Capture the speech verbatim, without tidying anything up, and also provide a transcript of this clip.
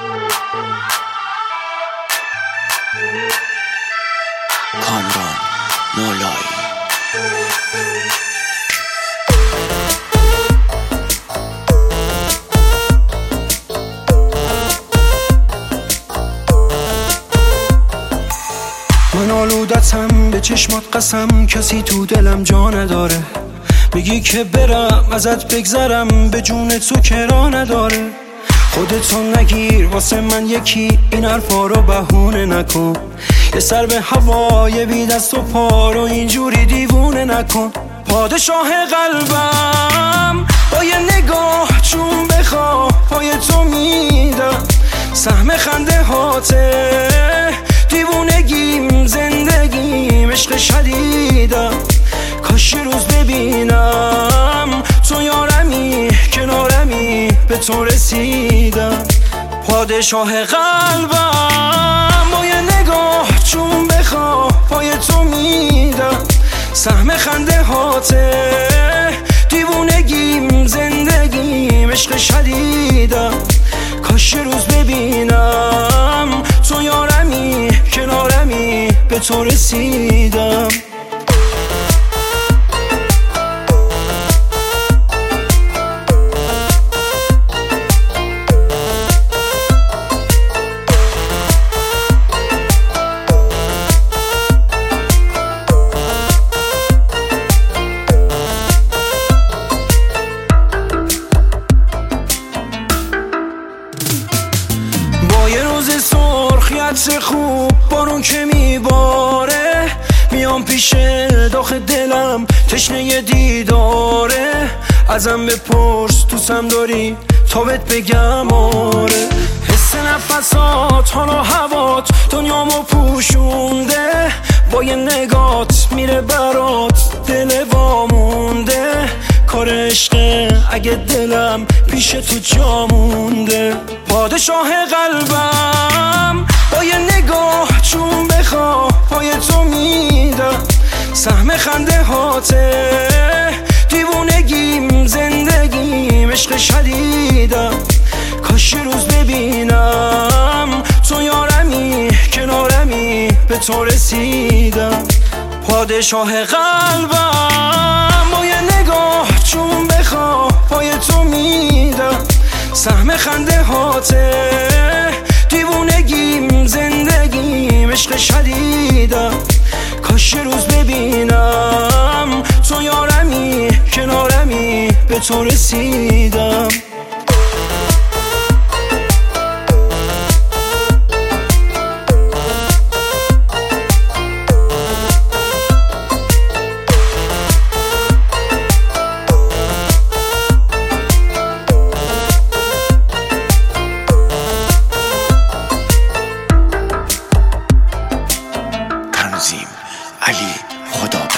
کامران مولایی. من آلودتم به چشمات قسم، کسی تو دلم جا نداره. میگی که برم ازت بگذرم، به جون تو کرا نداره. خودتو نگیر واسه من یکی، این حرفا رو بهونه نکن. یه سر به هوای بی دست و پا رو اینجوری دیوونه نکن. پادشاه قلبم با یه نگاه چون بخواه پای تو میدم. سهم خنده هاته دیوونگیم، زندگیم عشق شدیدم. کاش یه روز ببینم تو یارمی کنارمی، به تو رسیدم. پادشاه قلبم با یه نگاه چون بخواه پای تو میدم. سهم خنده هاته دیوونگیم، زندگیم عشق شدیدم. کاش یه روز ببینم تو یارمی کنارمی، به تو رسیدم. یه روز سرخیت خوب بارون که میباره، میام پیش داخل دلم تشنه دیداره. ازم بپرس دوستم داری تا بهت بگم آره. حس نفسات حالا هوات دنیامو پوشونده، با یه نگات میره برات دل وامونده. کار عشقه اگه دلم پیش تو جا مونده. پادشاه قلبم با یه نگاه چون بخواه پای تو میدم. سهم خنده هاته دیوونگیم، زندگیم عشق شدیدم. کاش یه روز ببینم تو یارمی کنارمی، به تو رسیدم. پادشاه قلبم با یه نگاه چون بخواه پای تو میدم. سهم خنده هاته دیوونگیم، زندگیم عشق شدیدم. کاش یه روز ببینم تو یارمی کنارمی، به تو رسیدم. علی خدا